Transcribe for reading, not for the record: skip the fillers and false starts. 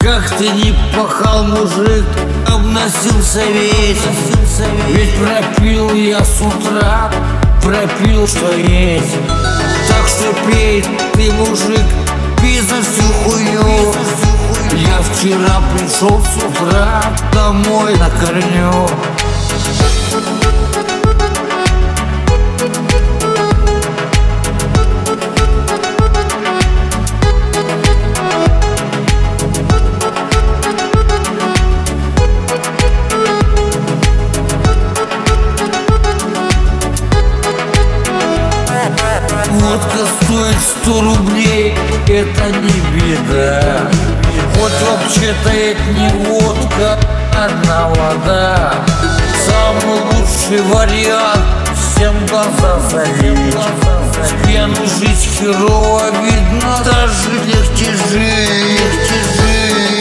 Как ты не пахал, мужик, обносился весь. Ведь пропил я с утра, пропил, что есть. Так что пей ты, мужик, пей за всю хуйню. Я вчера пришел с утра домой на корню. Водка стоит 100 рублей, это не беда. Хоть вообще-то это не водка, одна вода. Самый лучший вариант всем глаза залить. С пьяной жить херово видно, даже легче жить.